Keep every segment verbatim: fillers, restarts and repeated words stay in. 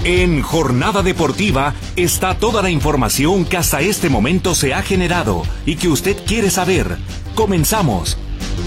En Jornada Deportiva está toda la información que hasta este momento se ha generado y que usted quiere saber. Comenzamos.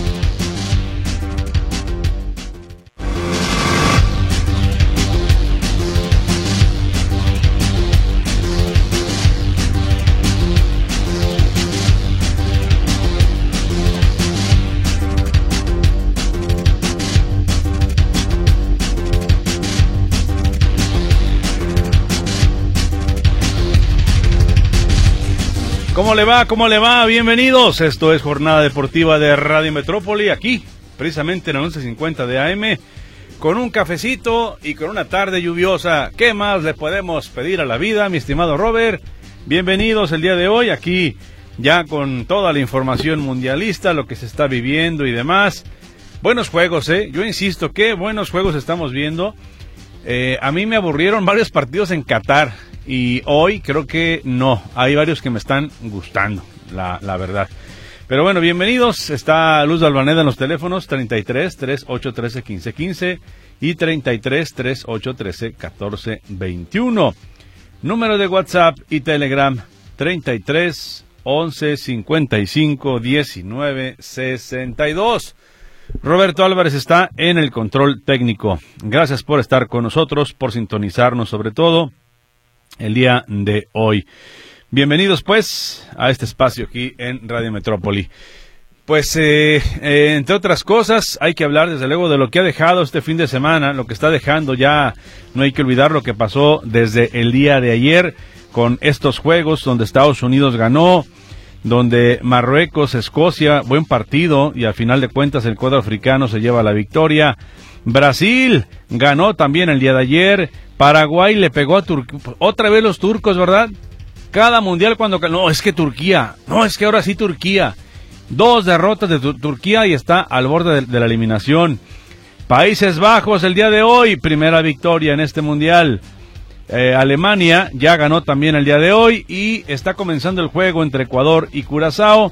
¿Cómo le va? ¿Cómo le va? Bienvenidos. Esto es Jornada Deportiva de Radio Metrópoli, aquí, precisamente en el once cincuenta de A M, con un cafecito y con una tarde lluviosa. ¿Qué más le podemos pedir a la vida, mi estimado Robert? Bienvenidos el día de hoy, aquí ya con toda la información mundialista, lo que se está viviendo y demás. Buenos juegos, ¿eh? Yo insisto, qué buenos juegos estamos viendo. Eh, a mí me aburrieron varios partidos en Qatar. Y hoy creo que no, hay varios que me están gustando, la, la verdad. Pero bueno, bienvenidos, está Luz de Albaneda en los teléfonos, treinta y tres, treinta y ocho, trece, quince, quince y treinta y tres, treinta y ocho, trece, catorce, veintiuno. Número de WhatsApp y Telegram, treinta y tres, once, cincuenta y cinco, diecinueve, sesenta y dos. Roberto Álvarez está en el control técnico. Gracias por estar con nosotros, por sintonizarnos sobre todo el día de hoy. Bienvenidos pues a este espacio aquí en Radio Metrópoli. Pues eh, eh, entre otras cosas hay que hablar desde luego de lo que ha dejado este fin de semana, lo que está dejando ya, no hay que olvidar lo que pasó desde el día de ayer con estos juegos donde Estados Unidos ganó, donde Marruecos, Escocia, buen partido y al final de cuentas el cuadro africano se lleva la victoria. Brasil ganó también el día de ayer. Paraguay le pegó a Turquía. Otra vez los turcos, ¿verdad? Cada mundial cuando... No, es que Turquía. No, es que ahora sí Turquía. Dos derrotas de Tur- Turquía y está al borde de, de la eliminación. Países Bajos el día de hoy. Primera victoria en este mundial. Eh, Alemania ya ganó también el día de hoy. Y está comenzando el juego entre Ecuador y Curazao.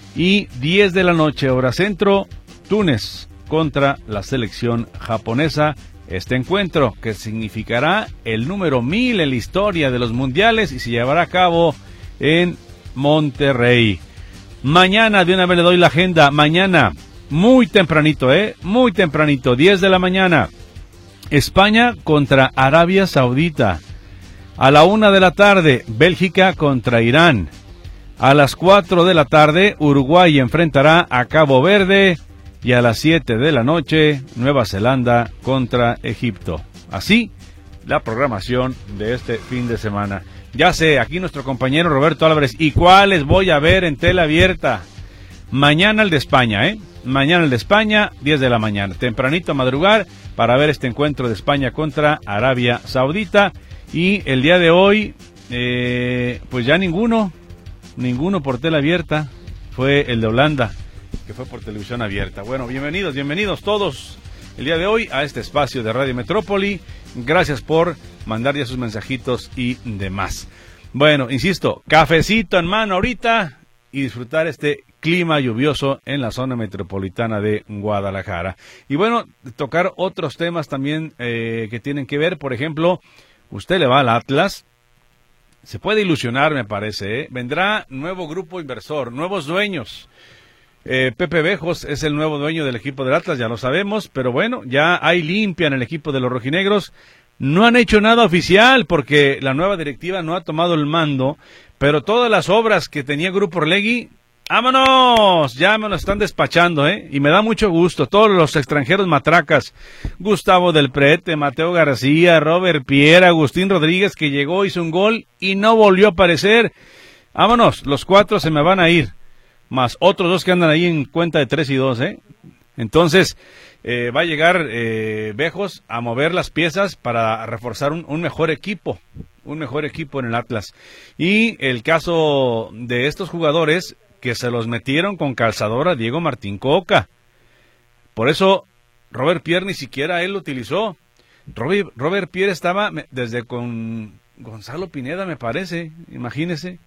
Y diez de la noche, hora centro, Túnez contra la selección japonesa. Este encuentro, que significará el número mil en la historia de los mundiales y se llevará a cabo en Monterrey. Mañana, de una vez le doy la agenda, mañana, muy tempranito, ¿eh? Muy tempranito, diez de la mañana, España contra Arabia Saudita. A la una de la tarde, Bélgica contra Irán. A las cuatro de la tarde, Uruguay enfrentará a Cabo Verde. Y a las siete de la noche, Nueva Zelanda contra Egipto. Así, la programación de este fin de semana. Ya sé, aquí nuestro compañero Roberto Álvarez. ¿Y cuáles voy a ver en tela abierta? Mañana el de España, ¿eh? Mañana el de España, diez de la mañana. Tempranito a madrugar para ver este encuentro de España contra Arabia Saudita. Y el día de hoy, eh, pues ya ninguno, ninguno por tela abierta. Fue el de Holanda, que fue por televisión abierta. Bueno, bienvenidos, bienvenidos todos el día de hoy a este espacio de Radio Metrópoli. Gracias por mandar ya sus mensajitos y demás. Bueno, insisto, cafecito en mano ahorita y disfrutar este clima lluvioso en la zona metropolitana de Guadalajara. Y bueno, tocar otros temas también eh, que tienen que ver, por ejemplo, usted le va al Atlas. Se puede ilusionar, me parece, ¿eh? Vendrá nuevo grupo inversor, nuevos dueños. Eh, Pepe Bejos es el nuevo dueño del equipo del Atlas, ya lo sabemos, pero bueno, ya hay limpia en el equipo de los rojinegros. No han hecho nada oficial porque la nueva directiva no ha tomado el mando, pero todas las obras que tenía Grupo Orlegui, ¡vámonos! Ya me lo están despachando, ¿eh? Y me da mucho gusto. Todos los extranjeros matracas, Gustavo Del Prete, Mateo García, Robert Pierre, Agustín Rodríguez, que llegó, hizo un gol y no volvió a aparecer. ¡Vámonos! Los cuatro se me van a ir. Más otros dos que andan ahí en cuenta de tres y dos, ¿eh? Entonces, eh, va a llegar eh, Bejos a mover las piezas para reforzar un, un mejor equipo, un mejor equipo en el Atlas. Y el caso de estos jugadores que se los metieron con calzador a Diego Martín Coca. Por eso, Robert Pierre ni siquiera él lo utilizó. Robert, Robert Pierre estaba desde con Gonzalo Pineda, me parece, imagínese.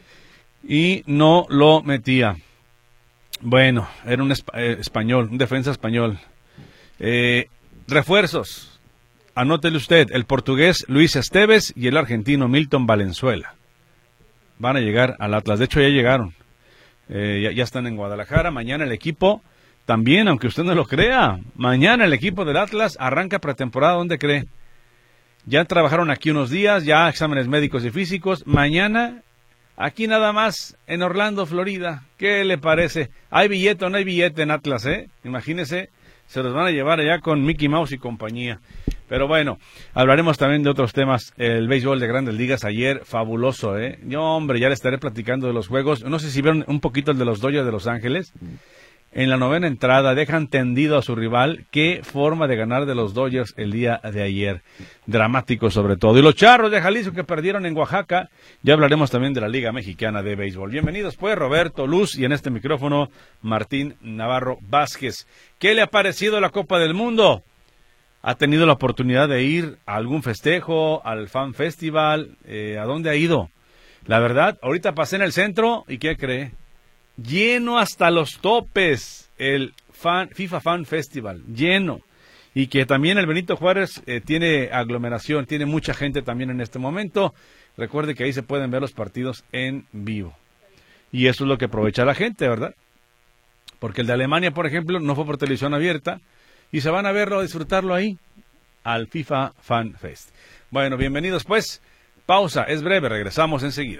Y no lo metía. Bueno, era un esp- eh, español, un defensa español. Eh, refuerzos. anótele usted, el portugués Luis Esteves y el argentino Milton Valenzuela. Van a llegar al Atlas, de hecho ya llegaron, eh, ya, ya están en Guadalajara. Mañana el equipo, también, aunque usted no lo crea, mañana el equipo del Atlas arranca pretemporada, ¿dónde cree? Ya trabajaron aquí unos días, ya exámenes médicos y físicos. Mañana, aquí nada más, en Orlando, Florida. ¿Qué le parece? ¿Hay billete o no hay billete en Atlas, eh? Imagínese, se los van a llevar allá con Mickey Mouse y compañía. Pero bueno, hablaremos también de otros temas. El béisbol de Grandes Ligas ayer, fabuloso, ¿eh? Yo, hombre, ya le estaré platicando de los juegos. No sé si vieron un poquito el de los Dodgers de Los Ángeles. En la novena entrada dejan tendido a su rival. Qué forma de ganar de los Dodgers el día de ayer. Dramático sobre todo. Y los Charros de Jalisco que perdieron en Oaxaca. Ya hablaremos también de la Liga Mexicana de Béisbol. Bienvenidos pues, Roberto Luz, y en este micrófono Martín Navarro Vázquez. ¿Qué le ha parecido la Copa del Mundo? ¿Ha tenido la oportunidad de ir a algún festejo, al Fan Festival? Eh, ¿A dónde ha ido? La verdad, ahorita pasé en el centro y ¿qué cree? Lleno hasta los topes el fan, FIFA Fan Festival, lleno. Y que también el Benito Juárez eh, tiene aglomeración, tiene mucha gente también en este momento. Recuerde que ahí se pueden ver los partidos en vivo. Y eso es lo que aprovecha la gente, ¿verdad? Porque el de Alemania, por ejemplo, no fue por televisión abierta. Y se van a verlo, a disfrutarlo ahí, al FIFA Fan Fest. Bueno, bienvenidos pues. Pausa, es breve, regresamos enseguida.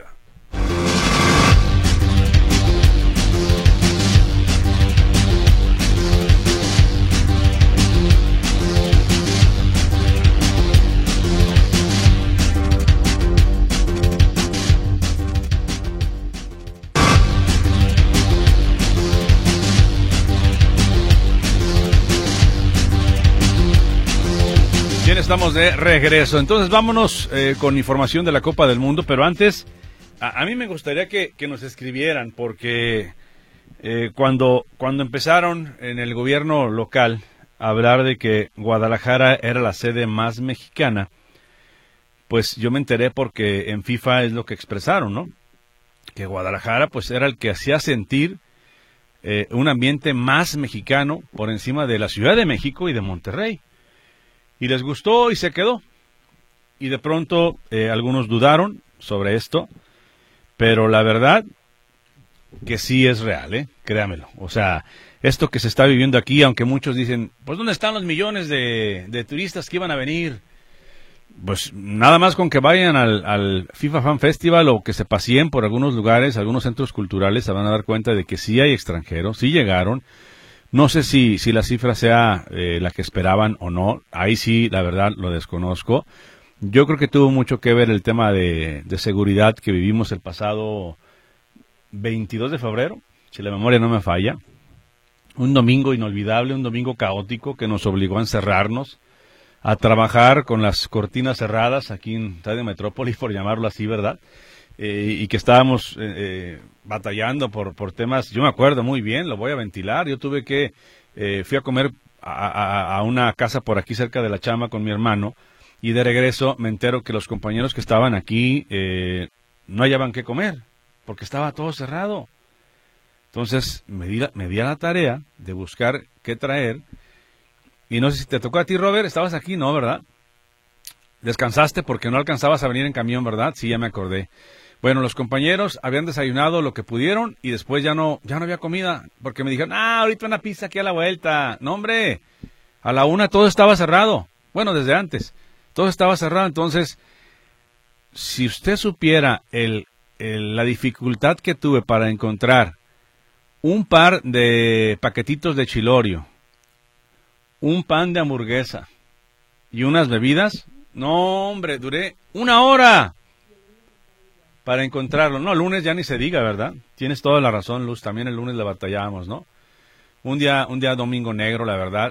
Bien, estamos de regreso. Entonces vámonos eh, con información de la Copa del Mundo, pero antes, a, a mí me gustaría que, que nos escribieran, porque eh, cuando, cuando empezaron en el gobierno local a hablar de que Guadalajara era la sede más mexicana, pues yo me enteré porque en FIFA es lo que expresaron, ¿no? Que Guadalajara pues era el que hacía sentir eh, un ambiente más mexicano por encima de la Ciudad de México y de Monterrey. Y les gustó y se quedó. Y de pronto eh, algunos dudaron sobre esto, pero la verdad que sí es real, ¿eh? Créamelo. O sea, esto que se está viviendo aquí, aunque muchos dicen, pues ¿dónde están los millones de, de turistas que iban a venir? Pues nada más con que vayan al, al FIFA Fan Festival o que se paseen por algunos lugares, algunos centros culturales, se van a dar cuenta de que sí hay extranjeros, sí llegaron. No sé si, si la cifra sea eh, la que esperaban o no, ahí sí, la verdad, lo desconozco. Yo creo que tuvo mucho que ver el tema de, de seguridad que vivimos el pasado veintidós de febrero, si la memoria no me falla. Un domingo inolvidable, un domingo caótico que nos obligó a encerrarnos, a trabajar con las cortinas cerradas aquí en Radio Metrópoli, por llamarlo así, ¿verdad? Eh, y que estábamos eh, eh, batallando por, por temas, yo me acuerdo muy bien, lo voy a ventilar, yo tuve que, eh, fui a comer a, a, a una casa por aquí cerca de la Chama con mi hermano, y de regreso me entero que los compañeros que estaban aquí eh, no hallaban qué comer, porque estaba todo cerrado. Entonces me di, me di a la tarea de buscar qué traer, y no sé si te tocó a ti, Robert, estabas aquí, ¿no, verdad? Descansaste porque no alcanzabas a venir en camión, ¿verdad? Sí, ya me acordé. Bueno, los compañeros habían desayunado lo que pudieron y después ya no ya no había comida, porque me dijeron, ah, ahorita una pizza aquí a la vuelta. No, hombre, a la una todo estaba cerrado. Bueno, desde antes, todo estaba cerrado. Entonces, si usted supiera el, el, la dificultad que tuve para encontrar un par de paquetitos de chilorio, un pan de hamburguesa y unas bebidas, no, hombre, duré una hora para encontrarlo. No, el lunes ya ni se diga, ¿verdad? Tienes toda la razón, Luz. También el lunes le batallábamos, ¿no? Un día, un día domingo negro, la verdad.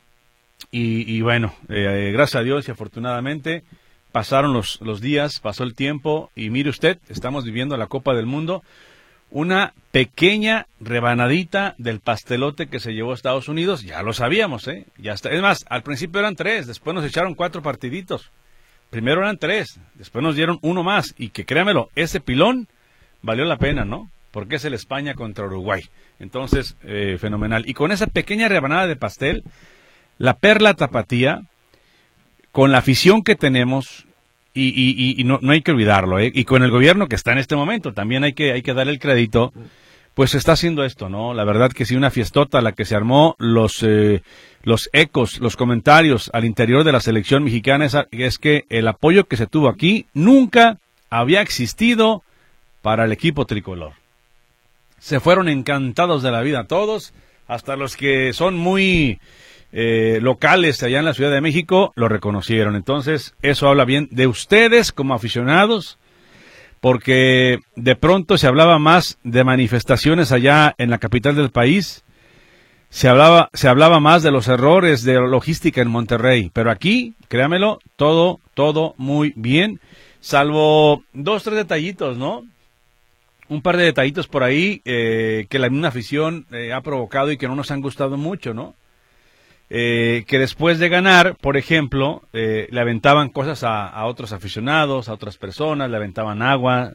Y, y bueno, eh, gracias a Dios y afortunadamente pasaron los, los días, pasó el tiempo. Y mire usted, estamos viviendo la Copa del Mundo. Una pequeña rebanadita del pastelote que se llevó a Estados Unidos. Ya lo sabíamos, ¿eh? Ya está. Es más, al principio eran tres, después nos echaron cuatro partiditos. Primero eran tres, después nos dieron uno más, y que créamelo, ese pilón valió la pena, ¿no? Porque es el España contra Uruguay. Entonces, eh, fenomenal. Y con esa pequeña rebanada de pastel, la perla tapatía, con la afición que tenemos, y, y, y no, no hay que olvidarlo, ¿eh? Y con el gobierno que está en este momento, también hay que, hay que darle el crédito, pues se está haciendo esto, ¿no? La verdad que sí, una fiestota la que se armó, los eh, los ecos, los comentarios al interior de la selección mexicana es, es que el apoyo que se tuvo aquí nunca había existido para el equipo tricolor. Se fueron encantados de la vida todos, hasta los que son muy eh, locales allá en la Ciudad de México lo reconocieron. Entonces, eso habla bien de ustedes como aficionados, porque de pronto se hablaba más de manifestaciones allá en la capital del país, se hablaba, se hablaba más de los errores de logística en Monterrey, pero aquí, créamelo, todo, todo muy bien, salvo dos, tres detallitos, ¿no? Un par de detallitos por ahí eh, que la misma afición eh, ha provocado y que no nos han gustado mucho, ¿no? Eh, que después de ganar, por ejemplo, eh, le aventaban cosas a, a otros aficionados, a otras personas, le aventaban agua,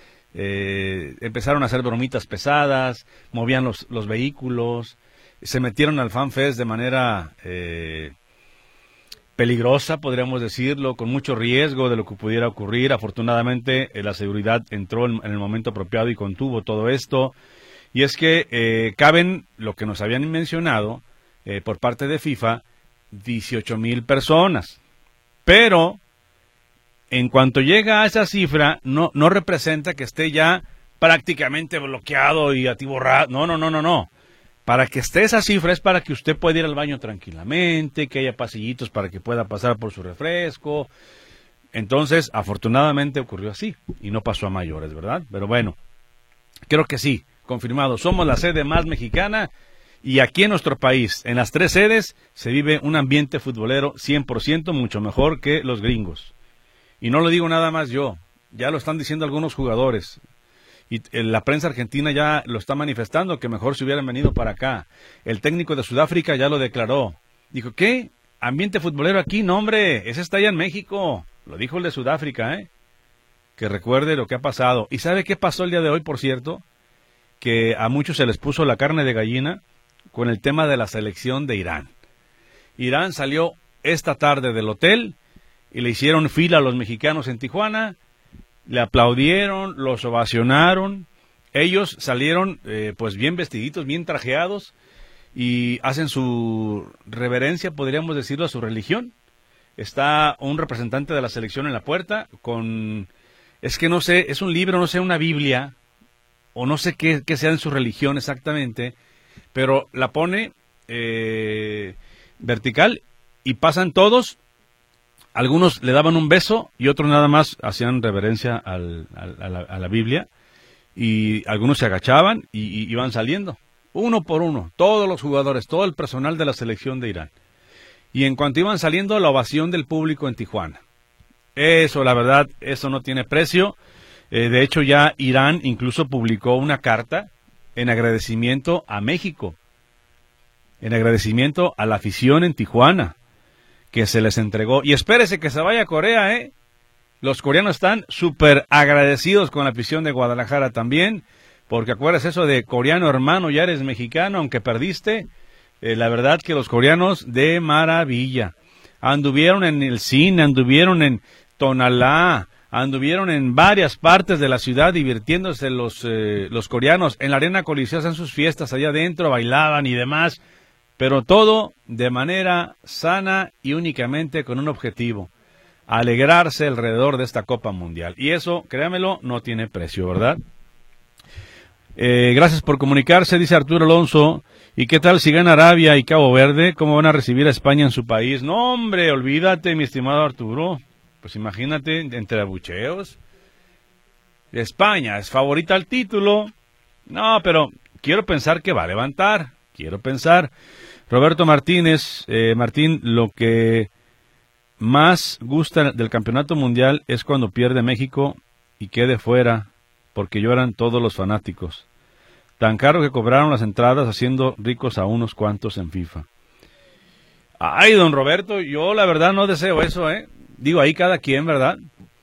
eh, empezaron a hacer bromitas pesadas, movían los, los vehículos, se metieron al FanFest de manera eh, peligrosa, podríamos decirlo, con mucho riesgo de lo que pudiera ocurrir. Afortunadamente, eh, la seguridad entró en, en el momento apropiado y contuvo todo esto. Y es que eh, caben, lo que nos habían mencionado, Eh, por parte de FIFA, dieciocho mil personas. Pero, en cuanto llega a esa cifra, no, no representa que esté ya prácticamente bloqueado y atiborrado. No, no, no, no, no. Para que esté esa cifra es para que usted pueda ir al baño tranquilamente, que haya pasillitos para que pueda pasar por su refresco. Entonces, afortunadamente ocurrió así y no pasó a mayores, ¿verdad? Pero bueno, creo que sí, confirmado. Somos la sede más mexicana. Y aquí en nuestro país, en las tres sedes, se vive un ambiente futbolero cien por ciento mucho mejor que los gringos. Y no lo digo nada más yo, ya lo están diciendo algunos jugadores. Y la prensa argentina ya lo está manifestando, que mejor se hubieran venido para acá. El técnico de Sudáfrica ya lo declaró. Dijo, ¿qué? ¿Ambiente futbolero aquí? No, hombre, ese está allá en México. Lo dijo el de Sudáfrica, ¿eh? Que recuerde lo que ha pasado. ¿Y sabe qué pasó el día de hoy, por cierto? Que a muchos se les puso la carne de gallina con el tema de la selección de Irán. Irán salió esta tarde del hotel y le hicieron fila a los mexicanos en Tijuana, le aplaudieron, los ovacionaron, ellos salieron eh, pues bien vestiditos, bien trajeados y hacen su reverencia, podríamos decirlo, a su religión. Está un representante de la selección en la puerta con, es que no sé, es un libro, no sé, una Biblia, o no sé qué, qué sea en su religión exactamente, pero la pone eh, vertical y pasan todos. Algunos le daban un beso y otros nada más hacían reverencia al, al, a, la, a la Biblia, y algunos se agachaban y, y iban saliendo, uno por uno, todos los jugadores, todo el personal de la selección de Irán. Y en cuanto iban saliendo, la ovación del público en Tijuana. Eso, la verdad, eso no tiene precio. Eh, de hecho, ya Irán incluso publicó una carta en agradecimiento a México, en agradecimiento a la afición en Tijuana, que se les entregó. Y espérese que se vaya a Corea, ¿eh? Los coreanos están súper agradecidos con la afición de Guadalajara también, porque acuérdate eso de coreano hermano, ya eres mexicano, aunque perdiste. Eh, la verdad que los coreanos de maravilla. Anduvieron en el cine, anduvieron en Tonalá, anduvieron en varias partes de la ciudad divirtiéndose los, eh, los coreanos. En la Arena Coliseo hacen sus fiestas allá adentro, bailaban y demás, pero todo de manera sana y únicamente con un objetivo: alegrarse alrededor de esta Copa Mundial. Y eso, créamelo, no tiene precio, ¿verdad? Eh, gracias por comunicarse, dice Arturo Alonso. ¿Y qué tal si gana Arabia y Cabo Verde? ¿Cómo van a recibir a España en su país? No, hombre, olvídate, mi estimado Arturo. Pues imagínate, entre abucheos. España es favorita al título. No, pero quiero pensar que va a levantar. Quiero pensar. Roberto Martínez, eh, Martín, lo que más gusta del campeonato mundial es cuando pierde México y quede fuera, porque lloran todos los fanáticos. Tan caro que cobraron las entradas, haciendo ricos a unos cuantos en FIFA. Ay, don Roberto, yo la verdad no deseo eso, ¿eh? Digo, ahí cada quien, ¿verdad?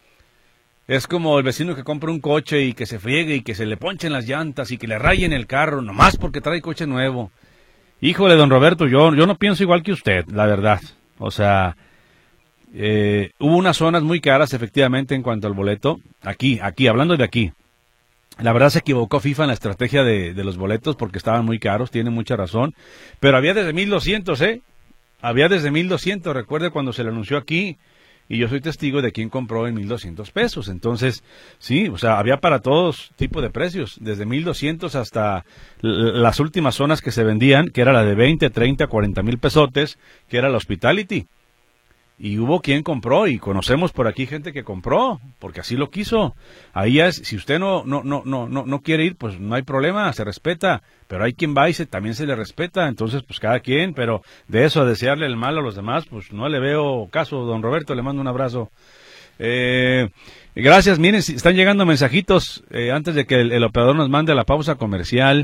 Es como el vecino que compra un coche y que se friegue y que se le ponchen las llantas y que le rayen el carro, nomás porque trae coche nuevo. Híjole, don Roberto, yo, yo no pienso igual que usted, la verdad. O sea, Eh, hubo unas zonas muy caras, efectivamente, en cuanto al boleto. Aquí, aquí, hablando de aquí. La verdad se equivocó FIFA en la estrategia de, de los boletos porque estaban muy caros, tiene mucha razón. Pero había desde mil doscientos, ¿eh? Había desde mil doscientos, recuerde cuando se le anunció aquí. Y yo soy testigo de quien compró en mil doscientos pesos. Entonces, sí, o sea, había para todos tipo de precios. Desde mil doscientos hasta las últimas zonas que se vendían, que era la de veinte, treinta, cuarenta mil pesotes, que era la Hospitality. Y hubo quien compró, y conocemos por aquí gente que compró, porque así lo quiso. Ahí es, si usted no no no no no no quiere ir, pues no hay problema, se respeta. Pero hay quien va y se, también se le respeta, entonces pues cada quien, pero de eso a desearle el mal a los demás, pues no le veo caso. Don Roberto, le mando un abrazo. Eh, gracias, miren, si están llegando mensajitos eh, antes de que el, el operador nos mande a la pausa comercial.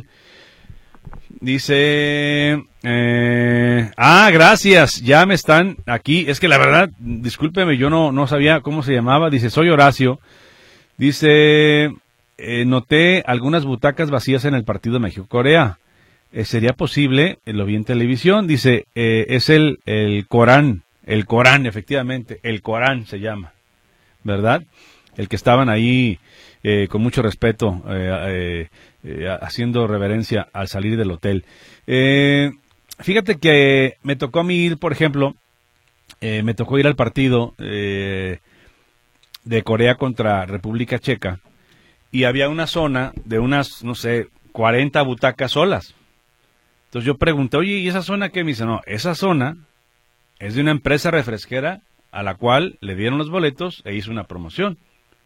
Dice, eh, ah, gracias, ya me están aquí, es que la verdad, discúlpeme, yo no, no sabía cómo se llamaba, dice, soy Horacio, dice, eh, noté algunas butacas vacías en el partido México-Corea, eh, ¿sería posible? Eh, lo vi en televisión, dice, eh, es el, el Corán, el Corán, efectivamente, el Corán se llama, ¿verdad? El que estaban ahí eh, con mucho respeto, eh, eh, eh, haciendo reverencia al salir del hotel. Eh, fíjate que me tocó a mí ir, por ejemplo, eh, me tocó ir al partido eh, de Corea contra República Checa, y había una zona de unas, no sé, cuarenta butacas solas. Entonces yo pregunté, oye, ¿y esa zona qué? Me dice, no, esa zona es de una empresa refresquera a la cual le dieron los boletos e hizo una promoción.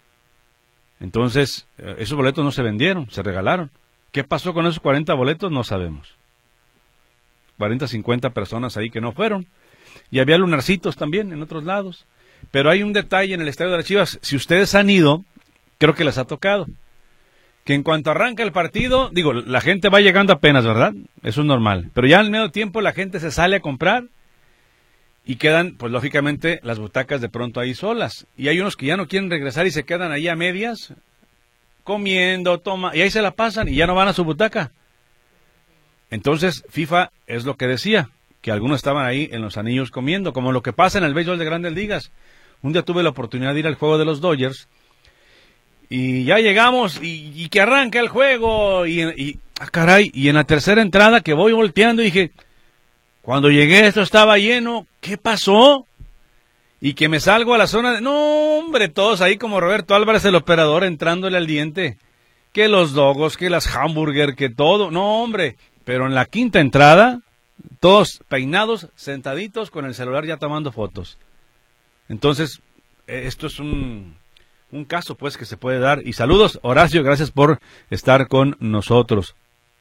Entonces, esos boletos no se vendieron, se regalaron. ¿Qué pasó con esos cuarenta boletos? No sabemos. cuarenta, cincuenta personas ahí que no fueron. Y había lunarcitos también en otros lados. Pero hay un detalle en el estadio de las Chivas. Si ustedes han ido, creo que les ha tocado. Que en cuanto arranca el partido, digo, la gente va llegando apenas, ¿verdad? Eso es normal. Pero ya al medio tiempo la gente se sale a comprar. Y quedan, pues lógicamente, las butacas de pronto ahí solas. Y hay unos que ya no quieren regresar y se quedan ahí a medias, comiendo, toma, y ahí se la pasan y ya no van a su butaca. Entonces, FIFA es lo que decía, que algunos estaban ahí en los anillos comiendo, como lo que pasa en el béisbol de Grandes Ligas. Un día tuve la oportunidad de ir al juego de los Dodgers, y ya llegamos, y, y que arranca el juego, y, y, ah, caray, y en la tercera entrada que voy volteando, dije... Cuando llegué esto estaba lleno, ¿qué pasó? Y que me salgo a la zona de... No, hombre, todos ahí como Roberto Álvarez, el operador, entrándole al diente. Que los dogos, que las hamburger, que todo. No, hombre, pero en la quinta entrada, todos peinados, sentaditos, con el celular ya tomando fotos. Entonces, esto es un, un caso, pues, que se puede dar. Y saludos, Horacio, gracias por estar con nosotros.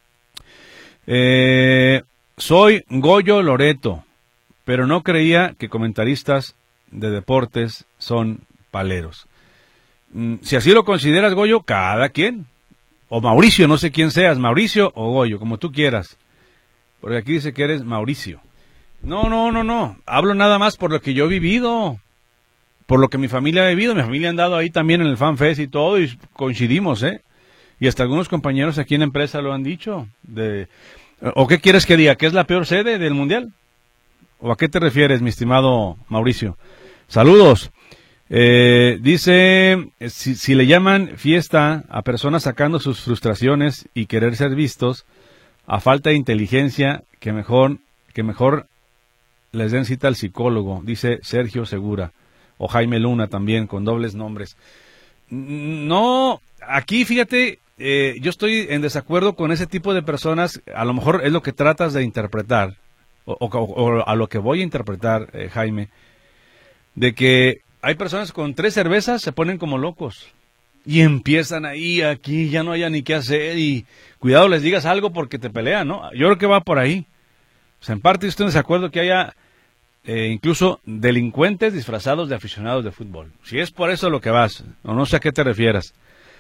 Eh... Soy Goyo Loreto, pero no creía que comentaristas de deportes son paleros. Si así lo consideras, Goyo, cada quien. O Mauricio, no sé quién seas, Mauricio o Goyo, como tú quieras. Porque aquí dice que eres Mauricio. No, no, no, no. Hablo nada más por lo que yo he vivido. Por lo que mi familia ha vivido. Mi familia ha andado ahí también en el FanFest y todo, y coincidimos, ¿eh? Y hasta algunos compañeros aquí en la empresa lo han dicho. De... ¿O qué quieres que diga? ¿Que es la peor sede del Mundial? ¿O a qué te refieres, mi estimado Mauricio? Saludos. Eh, dice, si, si le llaman fiesta a personas sacando sus frustraciones y querer ser vistos, a falta de inteligencia, que mejor, que mejor les den cita al psicólogo, dice Sergio Segura. O Jaime Luna también, con dobles nombres. No, aquí fíjate... Eh, yo estoy en desacuerdo con ese tipo de personas. A lo mejor es lo que tratas de interpretar, o, o, o a lo que voy a interpretar, eh, Jaime, de que hay personas con tres cervezas se ponen como locos y empiezan ahí, aquí, ya no haya ni qué hacer, y cuidado les digas algo porque te pelean, ¿no? Yo creo que va por ahí. O sea, en parte estoy en desacuerdo que haya eh, incluso delincuentes disfrazados de aficionados de fútbol. Si es por eso lo que vas, o no sé a qué te refieras.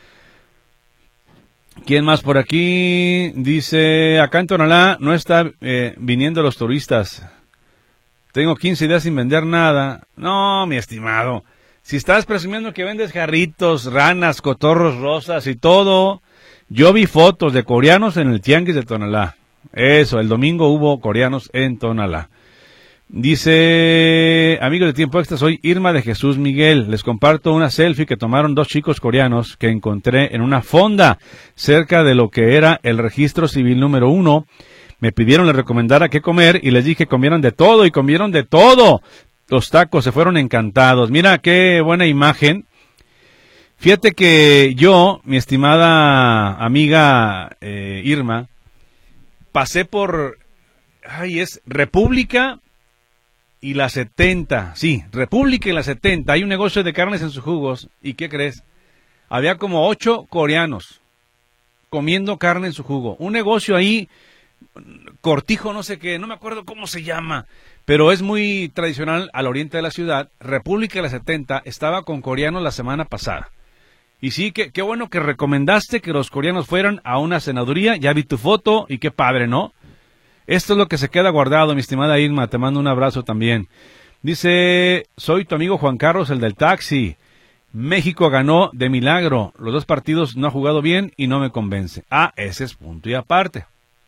¿Quién más por aquí? Dice, acá en Tonalá no está eh, viniendo los turistas. Tengo quince días sin vender nada. No, mi estimado. Si estás presumiendo que vendes jarritos, ranas, cotorros rosas y todo. Yo vi fotos de coreanos en el tianguis de Tonalá. Eso, el domingo hubo coreanos en Tonalá. Dice, amigos de Tiempo Extra, soy Irma de Jesús Miguel. Les comparto una selfie que tomaron dos chicos coreanos que encontré en una fonda cerca de lo que era el registro civil número uno. Me pidieron les recomendara qué comer y les dije que comieran de todo y comieron de todo. Los tacos se fueron encantados. Mira qué buena imagen. Fíjate que yo, mi estimada amiga eh, Irma, pasé por, ay, es República y la setenta, sí, República y la setenta, hay un negocio de carnes en sus jugos, ¿y qué crees? Había como ocho coreanos comiendo carne en su jugo, un negocio ahí, Cortijo no sé qué, no me acuerdo cómo se llama, pero es muy tradicional al oriente de la ciudad. República y la setenta estaba con coreanos la semana pasada, y sí, que, qué bueno que recomendaste que los coreanos fueran a una cenaduría, ya vi tu foto, y qué padre, ¿no? Esto es lo que se queda guardado, mi estimada Irma, te mando un abrazo también. Dice, soy tu amigo Juan Carlos, el del taxi. México ganó de milagro, los dos partidos no ha jugado bien y no me convence. Ah, ese es punto y aparte.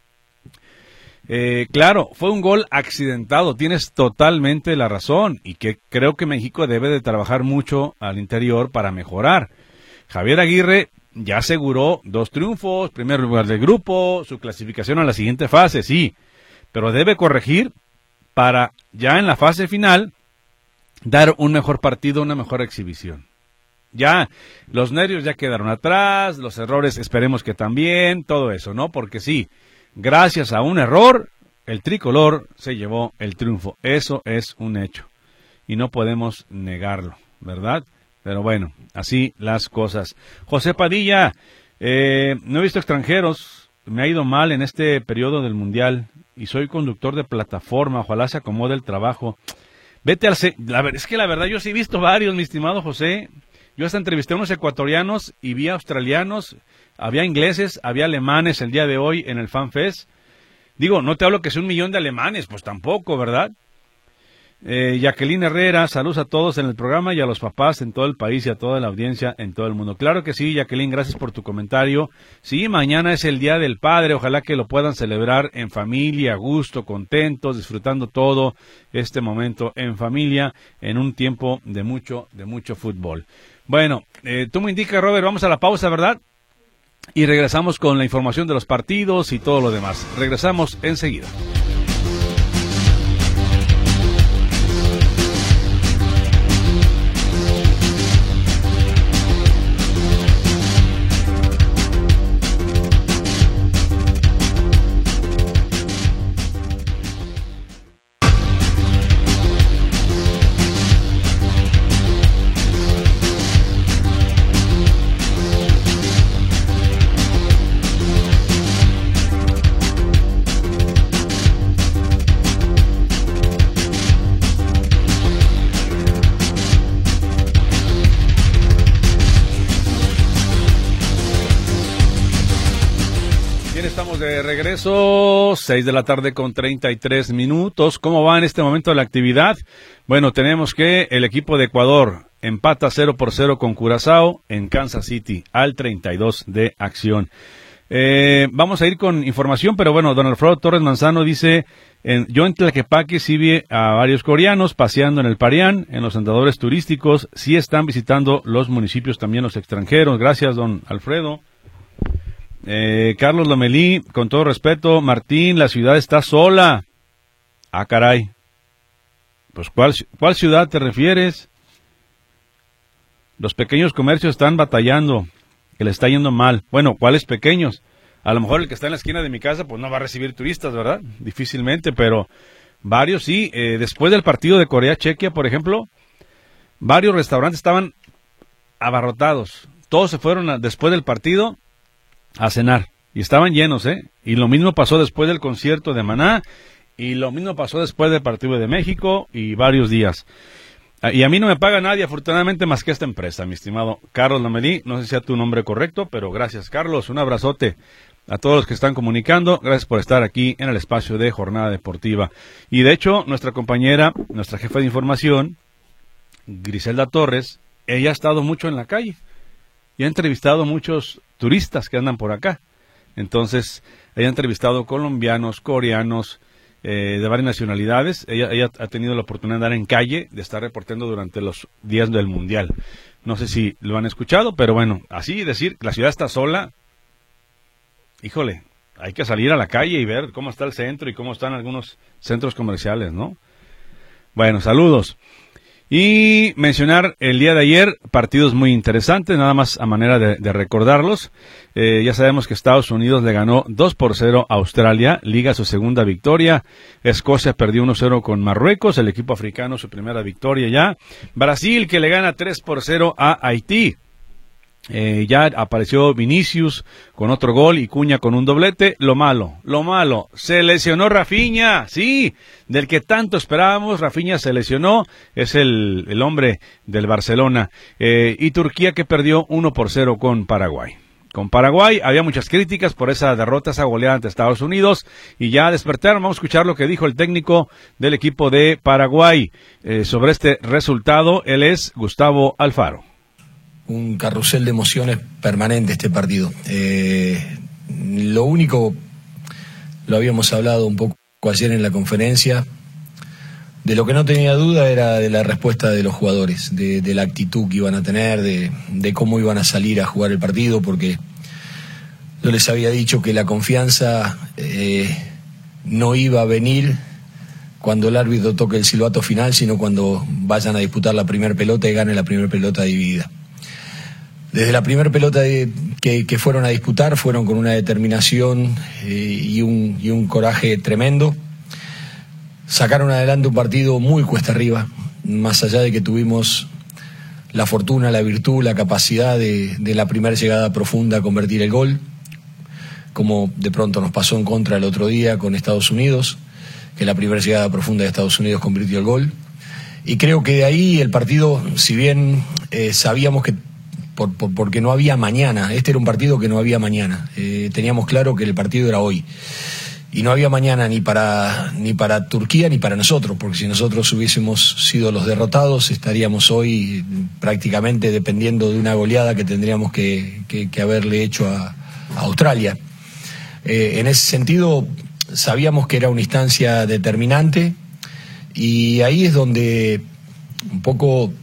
Eh, claro, fue un gol accidentado, tienes totalmente la razón, y que creo que México debe de trabajar mucho al interior para mejorar. Javier Aguirre ya aseguró dos triunfos, primer lugar del grupo, su clasificación a la siguiente fase, sí, pero debe corregir para ya en la fase final dar un mejor partido, una mejor exhibición. Ya los nervios ya quedaron atrás, los errores esperemos que también, todo eso, ¿no? Porque sí, gracias a un error, el tricolor se llevó el triunfo. Eso es un hecho y no podemos negarlo, ¿verdad? Pero bueno, así las cosas. José Padilla, eh, no he visto extranjeros, me ha ido mal en este periodo del Mundial y soy conductor de plataforma, ojalá se acomode el trabajo. Vete al... C la, es que la verdad yo sí he visto varios, mi estimado José. Yo hasta entrevisté a unos ecuatorianos y vi australianos, había ingleses, había alemanes el día de hoy en el Fan Fest. Digo, no te hablo que sea un millón de alemanes, pues tampoco, ¿verdad? Eh, Jacqueline Herrera, saludos a todos en el programa y a los papás en todo el país y a toda la audiencia en todo el mundo. Claro que sí, Jacqueline, gracias por tu comentario. Sí, mañana es el Día del Padre, ojalá que lo puedan celebrar en familia, a gusto, contentos, disfrutando todo este momento en familia, en un tiempo de mucho, de mucho fútbol. Bueno, eh, tú me indicas, Robert, vamos a la pausa, ¿verdad? Y regresamos con la información de los partidos y todo lo demás. Regresamos enseguida. De regreso, seis de la tarde con treinta y tres minutos. ¿Cómo va en este momento la actividad? Bueno, tenemos que el equipo de Ecuador empata cero por cero con Curazao en Kansas City al treinta y dos de acción. Eh, vamos a ir con información, pero bueno, don Alfredo Torres Manzano dice, en, yo en Tlaquepaque sí vi a varios coreanos paseando en el Parián, en los andadores turísticos, sí están visitando los municipios también los extranjeros. Gracias, don Alfredo. Eh, Carlos Lomelí, con todo respeto, Martín, la ciudad está sola. Ah, caray. Pues, ¿cuál, cuál ciudad te refieres? Los pequeños comercios están batallando, que le está yendo mal. Bueno, ¿cuáles pequeños? A lo mejor el que está en la esquina de mi casa, pues no va a recibir turistas, ¿verdad? Difícilmente, pero varios sí. Eh, después del partido de Corea-Chequia, por ejemplo, varios restaurantes estaban abarrotados. Todos se fueron a, después del partido a cenar y estaban llenos, ¿eh? Y lo mismo pasó después del concierto de Maná y lo mismo pasó después del partido de México y varios días. Y a mí no me paga nadie, afortunadamente, más que esta empresa, mi estimado Carlos Lomelí. No sé si sea tu nombre correcto, pero gracias, Carlos. Un abrazote a todos los que están comunicando. Gracias por estar aquí en el espacio de Jornada Deportiva. Y de hecho, nuestra compañera, nuestra jefa de información, Griselda Torres, ella ha estado mucho en la calle y ha entrevistado muchos turistas que andan por acá. Entonces, ella ha entrevistado colombianos, coreanos, eh, de varias nacionalidades. Ella, ella ha tenido la oportunidad de andar en calle, de estar reportando durante los días del Mundial. No sé si lo han escuchado, pero bueno, así decir que la ciudad está sola, híjole, hay que salir a la calle y ver cómo está el centro y cómo están algunos centros comerciales, ¿no? Bueno, saludos. Y mencionar el día de ayer partidos muy interesantes, nada más a manera de, de recordarlos. Eh, ya sabemos que Estados Unidos le ganó dos por cero a Australia, liga su segunda victoria. Escocia perdió uno cero con Marruecos, el equipo africano su primera victoria ya. Brasil que le gana tres por cero a Haití. Eh, ya apareció Vinicius con otro gol y Cuña con un doblete. Lo malo, lo malo, se lesionó Rafinha, sí, del que tanto esperábamos. Rafinha se lesionó, es el, el hombre del Barcelona. Eh, y Turquía que perdió uno por cero con Paraguay. Con Paraguay había muchas críticas por esa derrota, esa goleada ante Estados Unidos, y ya despertaron. Vamos a escuchar lo que dijo el técnico del equipo de Paraguay eh, sobre este resultado. Él es Gustavo Alfaro. Un carrusel de emociones permanente este partido. Eh, lo único, lo habíamos hablado un poco ayer en la conferencia, de lo que no tenía duda era de la respuesta de los jugadores, de, de la actitud que iban a tener, de, de cómo iban a salir a jugar el partido, porque yo les había dicho que la confianza eh, no iba a venir cuando el árbitro toque el silbato final, sino cuando vayan a disputar la primera pelota y gane la primera pelota dividida. Desde la primera pelota de, que, que fueron a disputar, fueron con una determinación eh, y, un, y un coraje tremendo. Sacaron adelante un partido muy cuesta arriba, más allá de que tuvimos la fortuna, la virtud, la capacidad de, de la primera llegada profunda a convertir el gol, como de pronto nos pasó en contra el otro día con Estados Unidos, que la primera llegada profunda de Estados Unidos convirtió el gol. Y creo que de ahí el partido, si bien eh, sabíamos que Por, por, porque no había mañana, este era un partido que no había mañana, eh, teníamos claro que el partido era hoy, y no había mañana ni para, ni para Turquía ni para nosotros, porque si nosotros hubiésemos sido los derrotados, estaríamos hoy prácticamente dependiendo de una goleada que tendríamos que, que, que haberle hecho a, a Australia. Eh, en ese sentido, sabíamos que era una instancia determinante, y ahí es donde un poco...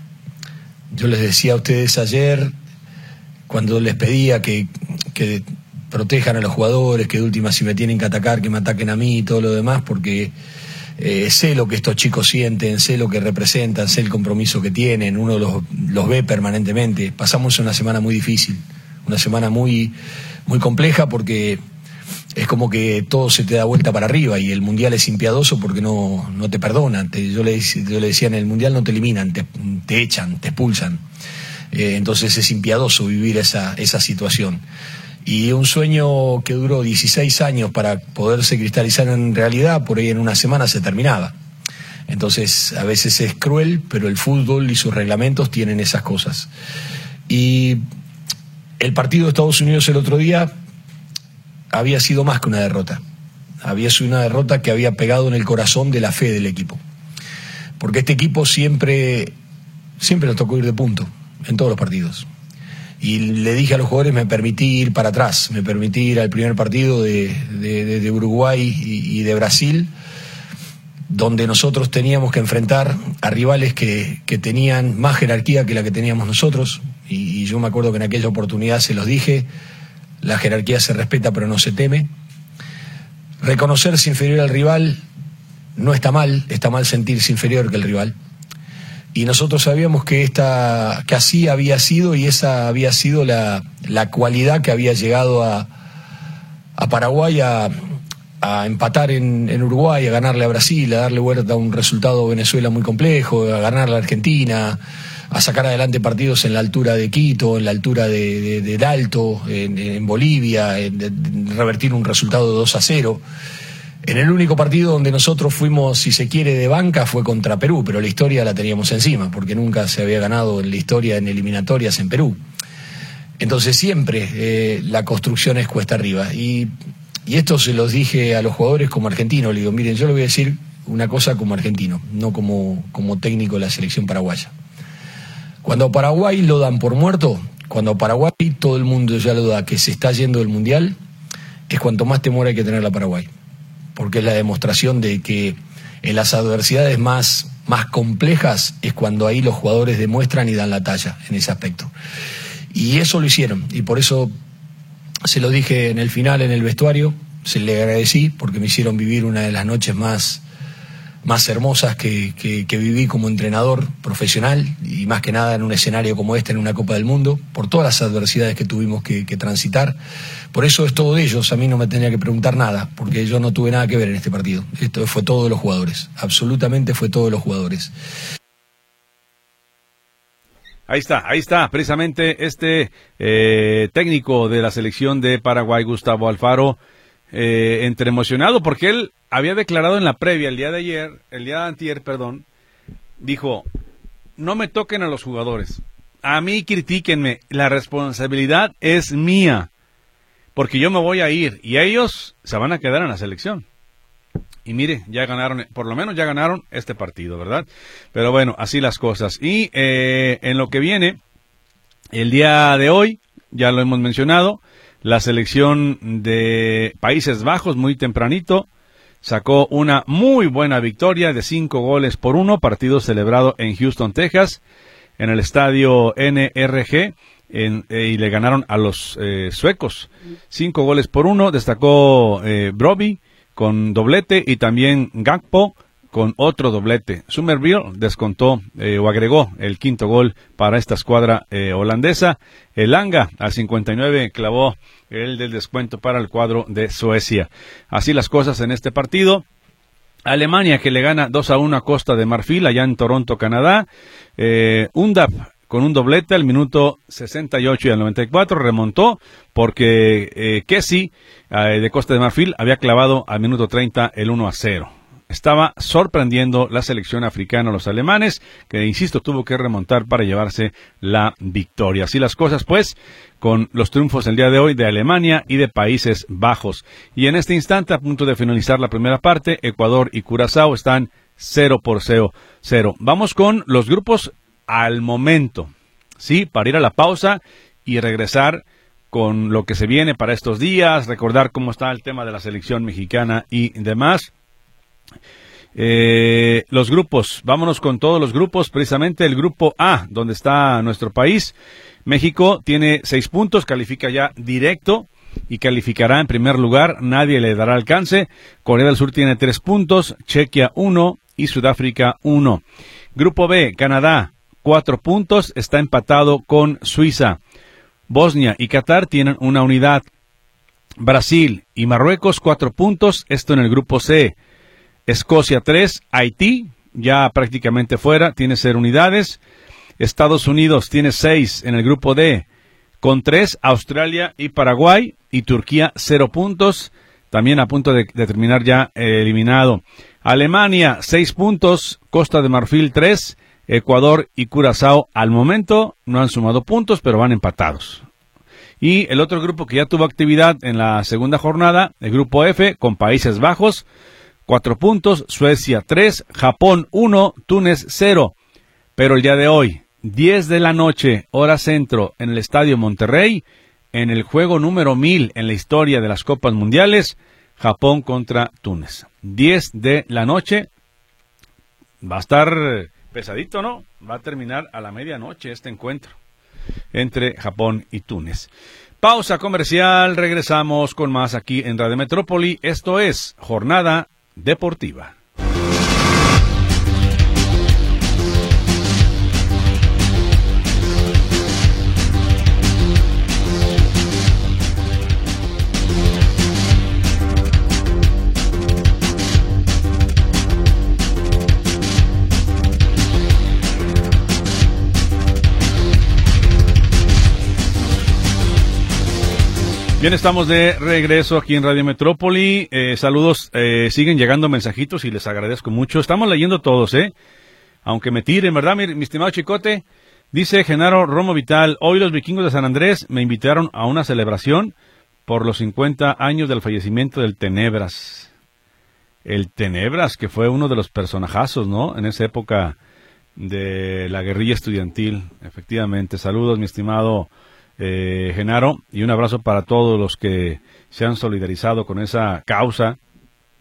Yo les decía a ustedes ayer, cuando les pedía que, que protejan a los jugadores, que de última si me tienen que atacar, que me ataquen a mí y todo lo demás, porque eh, sé lo que estos chicos sienten, sé lo que representan, sé el compromiso que tienen, uno los, los ve permanentemente. Pasamos una semana muy difícil, una semana muy, muy compleja, porque es como que todo se te da vuelta para arriba, y el Mundial es impiadoso porque no, no te perdonan. Te, yo, le, yo le decía, en el Mundial no te eliminan, te, te echan, te expulsan. Eh, entonces es impiadoso vivir esa, esa situación. Y un sueño que duró dieciséis años para poderse cristalizar en realidad, por ahí en una semana se terminaba. Entonces a veces es cruel, pero el fútbol y sus reglamentos tienen esas cosas. Y el partido de Estados Unidos el otro día había sido más que una derrota. Había sido una derrota que había pegado en el corazón de la fe del equipo. Porque este equipo siempre, siempre nos tocó ir de punto en todos los partidos. Y le dije a los jugadores, me permití ir para atrás, me permití ir al primer partido de, de, de Uruguay y, y de Brasil, donde nosotros teníamos que enfrentar a rivales que, que tenían más jerarquía que la que teníamos nosotros. Y, y yo me acuerdo que en aquella oportunidad se los dije, la jerarquía se respeta pero no se teme. Reconocerse inferior al rival no está mal, está mal sentirse inferior que el rival. Y nosotros sabíamos que esta, que así había sido, y esa había sido la, la cualidad que había llegado a, a Paraguay a, a empatar en, en Uruguay, a ganarle a Brasil, a darle vuelta a un resultado Venezuela muy complejo, a ganarle a Argentina, a sacar adelante partidos en la altura de Quito, en la altura de, de, de Dalto, en, en Bolivia, en, en revertir un resultado de dos a cero. En el único partido donde nosotros fuimos, si se quiere, de banca fue contra Perú, pero la historia la teníamos encima, porque nunca se había ganado en la historia en eliminatorias en Perú. Entonces siempre eh, la construcción es cuesta arriba. Y, y esto se los dije a los jugadores como argentino. Le digo, miren, yo le voy a decir una cosa como argentino, no como, como técnico de la selección paraguaya. Cuando a Paraguay lo dan por muerto, cuando a Paraguay todo el mundo ya lo da que se está yendo del Mundial, es cuanto más temor hay que tener a Paraguay. porque es la demostración de que en las adversidades más, más complejas es cuando ahí los jugadores demuestran y dan la talla en ese aspecto. Y eso lo hicieron, y por eso se lo dije en el final, en el vestuario, se le agradecí, porque me hicieron vivir una de las noches más, más hermosas que, que, que viví como entrenador profesional, y más que nada en un escenario como este, en una Copa del Mundo, por todas las adversidades que tuvimos que, que transitar. Por eso es todo de ellos, a mí no me tenía que preguntar nada, porque yo no tuve nada que ver en este partido. Esto fue todo de los jugadores, absolutamente fue todo de los jugadores. Ahí está, ahí está, precisamente este eh, técnico de la selección de Paraguay, Gustavo Alfaro, eh, entre emocionado, porque él había declarado en la previa, el día de ayer, el día de antier, perdón, dijo, no me toquen a los jugadores, a mí critíquenme, la responsabilidad es mía, porque yo me voy a ir, y ellos se van a quedar en la selección. Y mire, ya ganaron, por lo menos ya ganaron este partido, ¿verdad? Pero bueno, así las cosas. Y eh, en lo que viene, el día de hoy, ya lo hemos mencionado, la selección de Países Bajos, muy tempranito, sacó una muy buena victoria de cinco goles por uno, partido celebrado en Houston, Texas, en el estadio N R G, en, eh, y le ganaron a los eh, suecos. Cinco goles por uno, destacó eh, Brobbey con doblete, y también Gakpo con otro doblete. Somerville descontó eh, o agregó el quinto gol para esta escuadra eh, holandesa. Elanga al cincuenta y nueve clavó el del descuento para el cuadro de Suecia. Así las cosas en este partido. Alemania, que le gana dos a uno a Costa de Marfil allá en Toronto, Canadá. Eh, Undap con un doblete al minuto sesenta y ocho y al noventa y cuatro, remontó porque eh, Kessie eh, de Costa de Marfil había clavado al minuto treinta el uno a cero. Estaba sorprendiendo la selección africana a los alemanes, que insisto, tuvo que remontar para llevarse la victoria. Así las cosas pues, con los triunfos el día de hoy de Alemania y de Países Bajos. Y en este instante, a punto de finalizar la primera parte, Ecuador y Curazao están cero por cero. Vamos con los grupos al momento, sí, para ir a la pausa y regresar con lo que se viene para estos días, recordar cómo está el tema de la selección mexicana y demás. Eh, los grupos, vámonos con todos los grupos, precisamente el grupo A, donde está nuestro país. México tiene seis puntos, califica ya directo y calificará en primer lugar, nadie le dará alcance. Corea del Sur tiene tres puntos, Chequia uno y Sudáfrica uno. Grupo B, Canadá, cuatro puntos, está empatado con Suiza. Bosnia y Qatar tienen una unidad. Brasil y Marruecos, cuatro puntos, esto en el grupo C. Escocia tres, Haití, ya prácticamente fuera, tiene cero unidades. Estados Unidos tiene seis en el grupo D, con tres, Australia y Paraguay, y Turquía cero puntos, también a punto de, de terminar ya eh, eliminado. Alemania, seis puntos, Costa de Marfil tres, Ecuador y Curazao al momento no han sumado puntos, pero van empatados. Y el otro grupo que ya tuvo actividad en la segunda jornada, el grupo F, con Países Bajos, cuatro puntos, Suecia tres, Japón uno, Túnez cero. Pero el día de hoy, diez de la noche, hora centro, en el Estadio Monterrey, en el juego número mil en la historia de las Copas Mundiales, Japón contra Túnez. diez de la noche, va a estar pesadito, ¿no? Va a terminar a la medianoche este encuentro entre Japón y Túnez. Pausa comercial, regresamos con más aquí en Radio Metrópoli. Esto es Jornada Deportiva. Bien, estamos de regreso aquí en Radio Metrópoli. Eh, saludos, eh, siguen llegando mensajitos y les agradezco mucho. Estamos leyendo todos, ¿eh? Aunque me tiren, ¿verdad, mi, mi estimado Chicote? Dice Genaro Romo Vital, hoy los vikingos de San Andrés me invitaron a una celebración por los cincuenta años del fallecimiento del Tenebras. El Tenebras, que fue uno de los personajazos, ¿no? En esa época de la guerrilla estudiantil, efectivamente. Saludos, mi estimado Eh, Genaro, y un abrazo para todos los que se han solidarizado con esa causa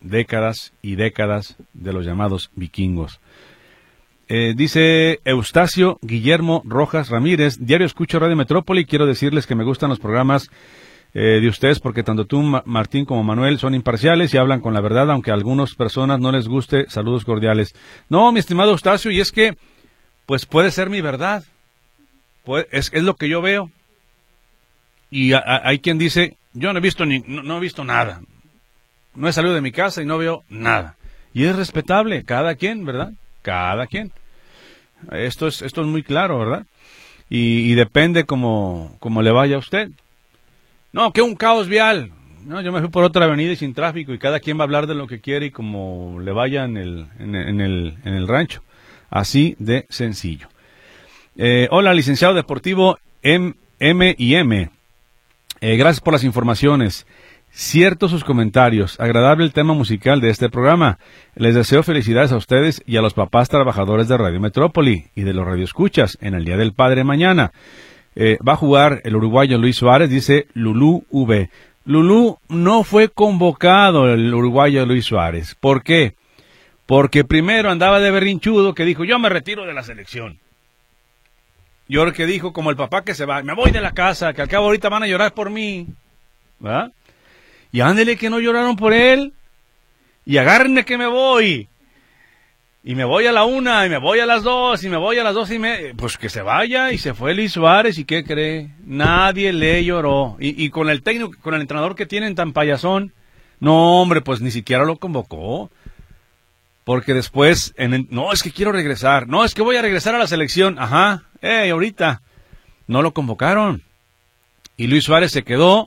décadas y décadas de los llamados vikingos. Eh, dice Eustacio Guillermo Rojas Ramírez, diario escucho Radio Metrópoli, quiero decirles que me gustan los programas eh, de ustedes porque tanto tú, Ma- Martín, como Manuel son imparciales y hablan con la verdad, aunque a algunas personas no les guste. Saludos cordiales. No, mi estimado Eustacio, y es que, pues puede ser mi verdad, puede, es, es lo que yo veo. Y a, a, hay quien dice, yo no he visto ni, no, no he visto nada, no he salido de mi casa y no veo nada. Y es respetable, cada quien, ¿verdad? Cada quien. Esto es, esto es muy claro, ¿verdad? Y, y depende como, como le vaya a usted. No, que un caos vial. No, yo me fui por otra avenida y sin tráfico, y cada quien va a hablar de lo que quiere y como le vaya en el, en, en el, en el rancho. Así de sencillo. Eh, hola, licenciado deportivo M, M y M. Eh, gracias por las informaciones. Ciertos sus comentarios. Agradable el tema musical de este programa. Les deseo felicidades a ustedes y a los papás trabajadores de Radio Metrópoli y de los radioescuchas en el Día del Padre mañana. Eh, va a jugar el uruguayo Luis Suárez, dice Lulú V. Lulú no fue convocado, el uruguayo Luis Suárez. ¿Por qué? Porque primero andaba de berrinchudo que dijo, yo me retiro de la selección. Y ahora que dijo, como el papá que se va, me voy de la casa, que al cabo ahorita van a llorar por mí. ¿Verdad? Y ándele que no lloraron por él. Y agárrenme que me voy. Y me voy a la una, y me voy a las dos, y me voy a las dos y me... Pues que se vaya, y se fue Luis Suárez, ¿y qué cree? Nadie le lloró. Y, y con el técnico, con el entrenador que tienen tan payasón, no, hombre, pues ni siquiera lo convocó. Porque después, en el, no, es que quiero regresar, no, es que voy a regresar a la selección, ajá, eh, ahorita. No lo convocaron. Y Luis Suárez se quedó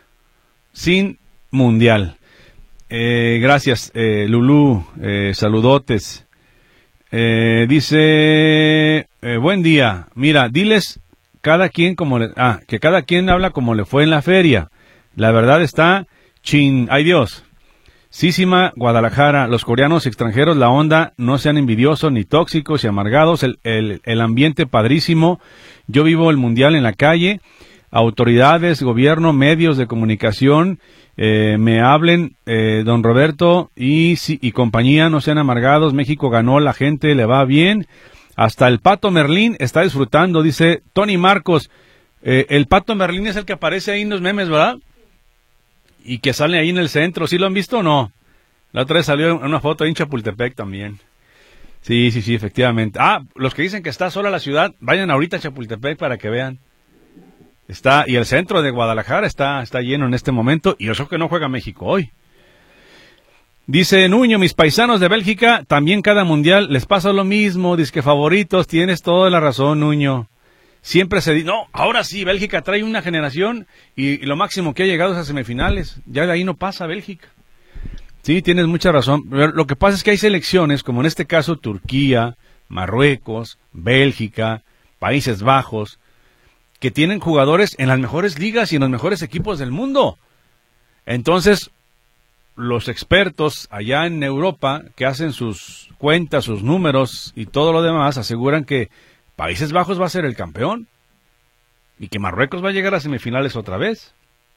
sin mundial. Eh, gracias, eh, Lulú, eh, saludotes. Eh, dice, eh, buen día, mira, diles cada quien como le, ah, que cada quien habla como le fue en la feria. La verdad está chin, ay Dios. Sísima, Guadalajara, los coreanos extranjeros, la onda, no sean envidiosos ni tóxicos y amargados, el, el, el ambiente padrísimo. Yo vivo el mundial en la calle, autoridades, gobierno, medios de comunicación, eh, me hablen, eh, don Roberto y, y compañía, no sean amargados, México ganó, la gente le va bien, hasta el Pato Merlín está disfrutando, dice Tony Marcos. Eh, el Pato Merlín es el que aparece ahí en los memes, ¿verdad? Y que sale ahí en el centro, ¿sí lo han visto o no? La otra vez salió una foto ahí en Chapultepec también. Sí, sí, sí, efectivamente. Ah, los que dicen que está sola la ciudad, vayan ahorita a Chapultepec para que vean. Está, y el centro de Guadalajara está, está lleno en este momento, y eso que no juega México hoy. Dice Nuño, mis paisanos de Bélgica, también cada mundial les pasa lo mismo, disque favoritos, tienes toda la razón, Nuño. Siempre se dice, no, ahora sí, Bélgica trae una generación, y, y lo máximo que ha llegado es a semifinales, ya de ahí no pasa Bélgica. Sí, tienes mucha razón, pero lo que pasa es que hay selecciones, como en este caso Turquía, Marruecos, Bélgica, Países Bajos, que tienen jugadores en las mejores ligas y en los mejores equipos del mundo. Entonces, los expertos allá en Europa, que hacen sus cuentas, sus números y todo lo demás, aseguran que Países Bajos va a ser el campeón y que Marruecos va a llegar a semifinales otra vez.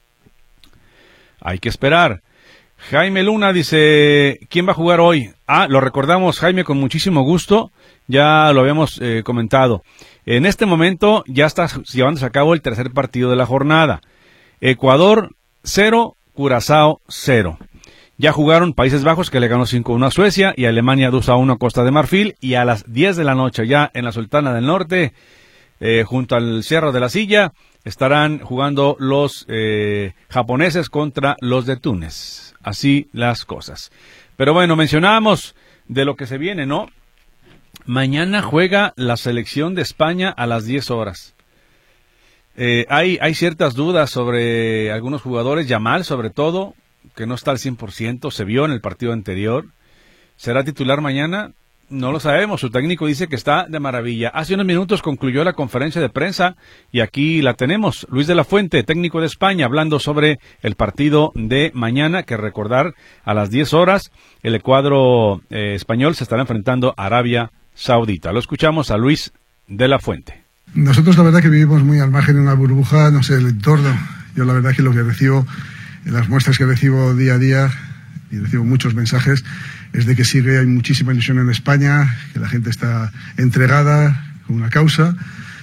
Hay que esperar. Jaime Luna dice, ¿quién va a jugar hoy? Ah, lo recordamos, Jaime, con muchísimo gusto, ya lo habíamos eh, comentado. En este momento ya está llevándose a cabo el tercer partido de la jornada. Ecuador cero, Curazao cero. Ya jugaron Países Bajos, que le ganó cinco a uno a Suecia, y Alemania dos a uno a Costa de Marfil, y a las diez de la noche ya en la Sultana del Norte, eh, junto al Cerro de la Silla, estarán jugando los eh, japoneses contra los de Túnez. Así las cosas. Pero bueno, mencionábamos de lo que se viene, ¿no? Mañana juega la selección de España a las diez horas. Eh, hay, hay ciertas dudas sobre algunos jugadores, Yamal sobre todo, que no está al cien por ciento, se vio en el partido anterior. ¿Será titular mañana? No lo sabemos, su técnico dice que está de maravilla. Hace unos minutos concluyó la conferencia de prensa y aquí la tenemos. Luis de la Fuente, técnico de España, hablando sobre el partido de mañana, que recordar a las diez horas el cuadro eh, español se estará enfrentando a Arabia Saudita. Lo escuchamos a Luis de la Fuente. Nosotros la verdad que vivimos muy al margen de una burbuja, no sé, el entorno. Yo la verdad que lo que recibo, las muestras que recibo día a día, y recibo muchos mensajes, es de que sigue, hay muchísima ilusión en España, que la gente está entregada con una causa,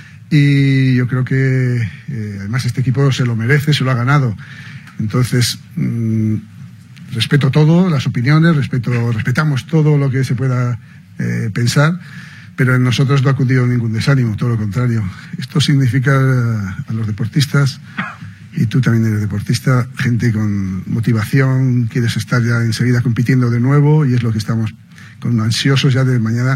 y yo creo que eh, además este equipo se lo merece, se lo ha ganado. Entonces, mmm, respeto todo, las opiniones, respeto, respetamos todo lo que se pueda eh, pensar, pero en nosotros no ha cundido ningún desánimo, todo lo contrario. Esto significa a los deportistas, y tú también eres deportista, gente con motivación, quieres estar ya enseguida compitiendo de nuevo, y es lo que estamos con ansiosos ya de mañana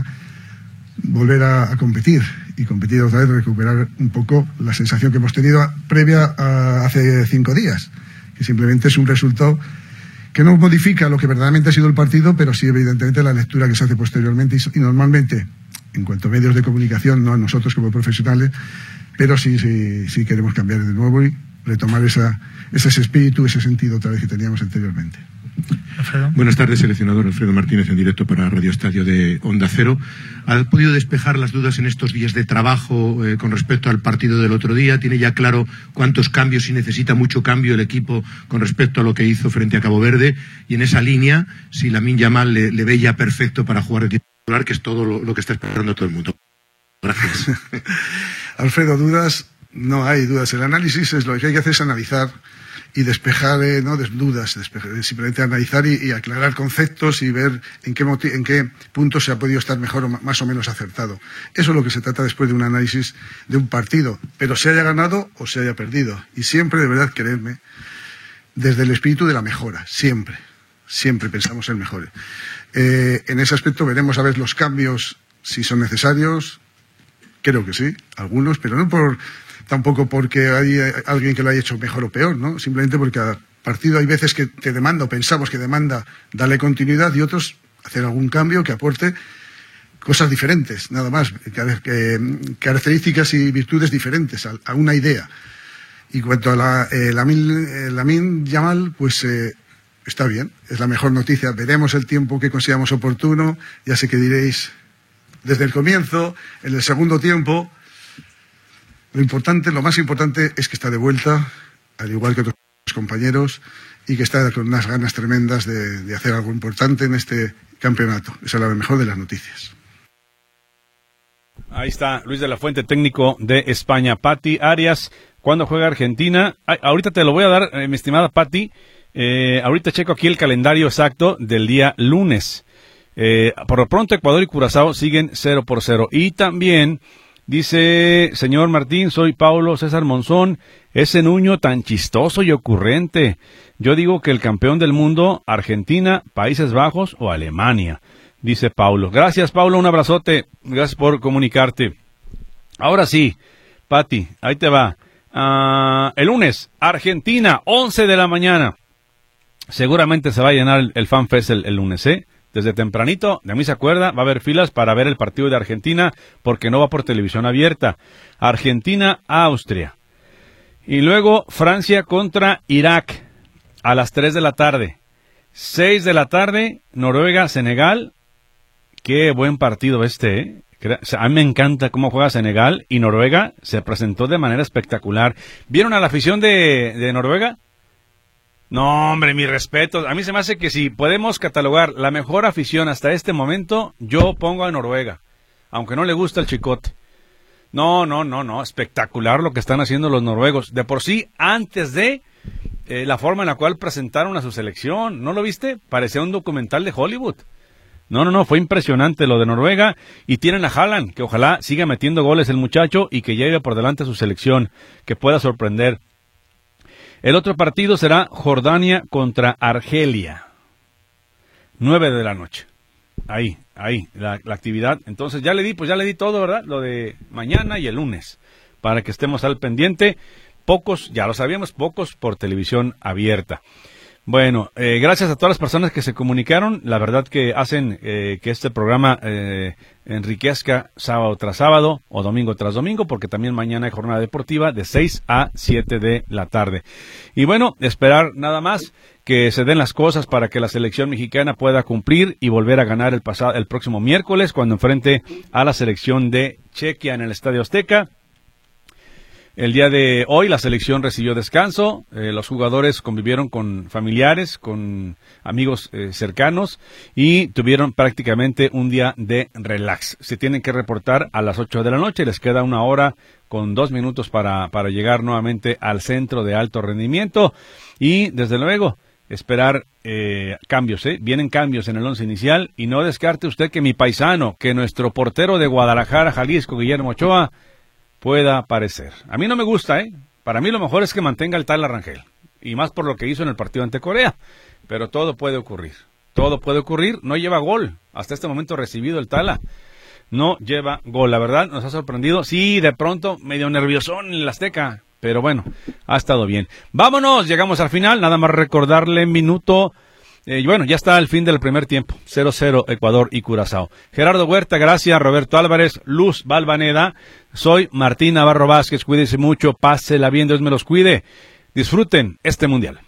volver a, a competir, y competir otra vez, recuperar un poco la sensación que hemos tenido previa a hace cinco días, que simplemente es un resultado que no modifica lo que verdaderamente ha sido el partido, pero sí evidentemente la lectura que se hace posteriormente, y, y normalmente, en cuanto a medios de comunicación, no a nosotros como profesionales, pero sí, sí, sí queremos cambiar de nuevo y retomar esa, ese espíritu, ese sentido otra vez que teníamos anteriormente. Alfredo. Buenas tardes, seleccionador Alfredo Martínez, en directo para Radio Estadio de Onda Cero. ¿Ha podido despejar las dudas en estos días de trabajo eh, con respecto al partido del otro día? ¿Tiene ya claro cuántos cambios y necesita mucho cambio el equipo con respecto a lo que hizo frente a Cabo Verde? Y en esa línea, si Lamine Yamal le, le ve ya perfecto para jugar de titular, que es todo lo, lo que está esperando todo el mundo. Gracias. Alfredo, dudas, no hay dudas. El análisis es lo que hay que hacer, es analizar y despejar, eh, no dudas, despejar, simplemente analizar y, y aclarar conceptos y ver en qué, en qué punto se ha podido estar mejor o más o menos acertado. Eso es lo que se trata después de un análisis de un partido, pero se haya ganado o se haya perdido. Y siempre, de verdad, creedme, desde el espíritu de la mejora, siempre, siempre pensamos en mejores. Eh, en ese aspecto veremos a ver los cambios, si son necesarios, creo que sí, algunos, pero no por... tampoco porque hay alguien que lo haya hecho mejor o peor, ¿no? Simplemente porque cada partido hay veces que te demanda, o pensamos que demanda darle continuidad, y otros hacer algún cambio que aporte cosas diferentes, nada más, características y virtudes diferentes a, a una idea. Y cuanto a la eh, Lamine, eh, Lamine Yamal, pues eh, está bien, es la mejor noticia. Veremos el tiempo que consideramos oportuno, ya sé que diréis desde el comienzo, en el segundo tiempo. Lo importante, lo más importante es que está de vuelta, al igual que otros compañeros, y que está con unas ganas tremendas de, de hacer algo importante en este campeonato. Esa es la mejor de las noticias. Ahí está Luis de la Fuente, técnico de España. Pati Arias, ¿cuándo juega Argentina? Ay, ahorita te lo voy a dar, eh, mi estimada Pati. Eh, ahorita checo aquí el calendario exacto del día lunes. Eh, por lo pronto, Ecuador y Curazao siguen cero por cero. Y también... dice, señor Martín, soy Paulo César Monzón, ese Nuño tan chistoso y ocurrente. Yo digo que el campeón del mundo, Argentina, Países Bajos o Alemania, dice Paulo. Gracias, Paulo, un abrazote, gracias por comunicarte. Ahora sí, Pati, ahí te va. Uh, el lunes, Argentina, once de la mañana. Seguramente se va a llenar el, el FanFest el, el lunes, ¿eh? Desde tempranito, de mí se acuerda, va a haber filas para ver el partido de Argentina, porque no va por televisión abierta. Argentina-Austria. Y luego Francia contra Irak, a las tres de la tarde. seis de la tarde, Noruega-Senegal. Qué buen partido este, ¿eh? A mí me encanta cómo juega Senegal, y Noruega se presentó de manera espectacular. ¿Vieron a la afición de, de Noruega? No, hombre, mis respetos. A mí se me hace que si podemos catalogar la mejor afición hasta este momento, yo pongo a Noruega, aunque no le gusta el chicote. No, no, no, no, espectacular lo que están haciendo los noruegos. De por sí, antes de eh, la forma en la cual presentaron a su selección, ¿no lo viste? Parecía un documental de Hollywood. No, no, no, fue impresionante lo de Noruega. Y tienen a Haaland, que ojalá siga metiendo goles el muchacho y que lleve por delante a su selección, que pueda sorprender. El otro partido será Jordania contra Argelia. Nueve de la noche. Ahí, ahí, la, la actividad. Entonces ya le di, pues ya le di todo, ¿verdad? Lo de mañana y el lunes, para que estemos al pendiente. Pocos, ya lo sabíamos, pocos por televisión abierta. Bueno, eh, gracias a todas las personas que se comunicaron. La verdad que hacen eh, que este programa eh, enriquezca sábado tras sábado o domingo tras domingo, porque también mañana hay jornada deportiva de seis a siete de la tarde. Y bueno, esperar nada más que se den las cosas para que la selección mexicana pueda cumplir y volver a ganar el pasado, el próximo miércoles, cuando enfrente a la selección de Chequia en el Estadio Azteca. El día de hoy la selección recibió descanso, eh, los jugadores convivieron con familiares, con amigos eh, cercanos y tuvieron prácticamente un día de relax. Se tienen que reportar a las ocho de la noche, les queda una hora con dos minutos para, para llegar nuevamente al centro de alto rendimiento y desde luego esperar eh, cambios, ¿eh? Vienen cambios en el once inicial y no descarte usted que mi paisano, que nuestro portero de Guadalajara, Jalisco, Guillermo Ochoa, pueda aparecer. A mí no me gusta, ¿eh? Para mí lo mejor es que mantenga el Tala Rangel. Y más por lo que hizo en el partido ante Corea. Pero todo puede ocurrir. Todo puede ocurrir. No lleva gol. Hasta este momento recibido el Tala. No lleva gol. La verdad, nos ha sorprendido. Sí, de pronto, medio nerviosón en el Azteca. Pero bueno, ha estado bien. Vámonos, llegamos al final. Nada más recordarle minuto... Eh, bueno, ya está el fin del primer tiempo, cero cero Ecuador y Curazao. Gerardo Huerta, gracias, Roberto Álvarez, Luz Valvaneda, soy Martín Navarro Vázquez, cuídense mucho, pásela bien, Dios me los cuide, disfruten este mundial.